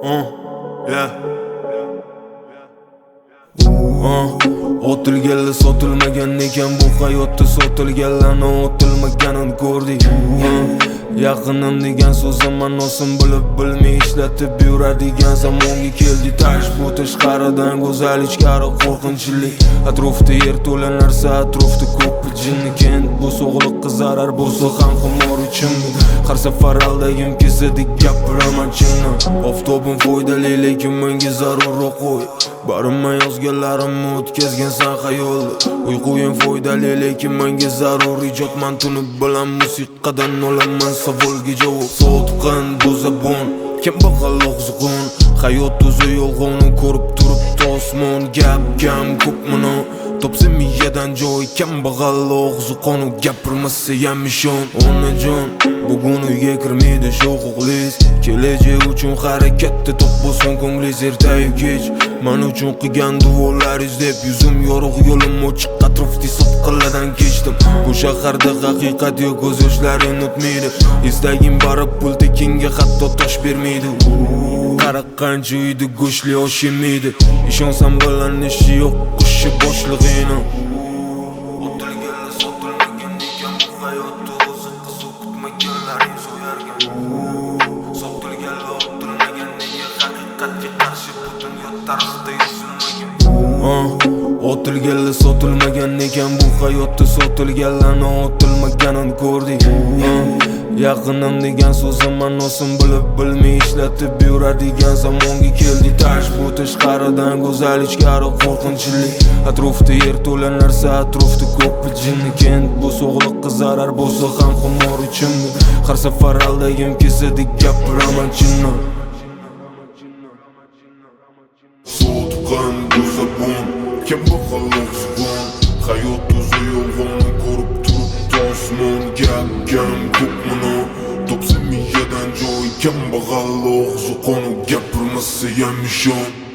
Yeah. Otilganlar sotilmagan ekan bu hayotda sotilganlarni otilmaganini ko'rdik. Yaqinam degan so'zim ma'nosin bilib bilmay ishlatib yuradigan zamonga keldi. Tash bu tashqaridan go'zal, ichkari qo'rqinchli. Atrofda yer to'la narsa, atrofda ko'p jinni. Kent bu sog'liqqa zarar bo'lsa ham xumor uchun. Har safar aldagim kelsa-dek gapiraman chinni. Oftobim foydali lekin menga zarurroq qo'y. Barimman yozganlarimni o'tkazgansan xayolda. Uyquyim foydali lekin menga zarur ijodman. Tuni bilan musiqadan olaman savolga javob. So'tqin bu zabon, kim baqal og'zug'on. Hayot o'zi yolg'onni ko'rib turibdi osmon. Gap kam ko'p mino topsa miyadan joy. Kambag'al og'zuqon gapirmasa ham ishon. Onajon bugun uyga kirmaydi sho'qliz. Kelajak uchun harakatda top bo'lsin ko'nglingiz ertayu kech. Men uchun qilgan duolaringiz deb yuzim yorug' yo'lim ochiq, atrofda sotqinlardan kechdim. Bu shaharda haqiqat yo'q, ko'z yoshlaring o'tmaydi. Istagim barib pul tekinga hatto tosh bermaydi. Qara qancha uyda go'shtli osh yemaydi. Ishonsam bilan ishi yo'q qushi boshlig'ini. Otilganlar sotilmagan ekan bu hayotda o'zi qiziq kutmaganlaring so'yargan. Sotilganlar otilmagan nega haqiqatga qarshi butun yot tarixda yozilmagan. Otilganlar sotilmagan ekan bu hayotda sotilganlarni otilmaganini ko'rdik. Yaqinam degan so'zim ma'nosin bilib bilmay ishlatib yuradigan zamonga keldi. Tash bu tashqaridan go'zal, ichkari qo'rqinchli. Atrofda yer to'la narsa, atrofda ko'p jinni. Kent bu sog'liqqa zarar bo'lsa ham xumor uchun. Har safar aldagim kelsa-dek gapiraman chinni. So'tqin bu zabon, kim baqal og'zug'on. Hayot o'zi yolg'onni ko'rib turibdi osmon. Gap kam ko'p mino topsa miyadan joy. Kambag'al og'zuqon gapirmasa ham ishon.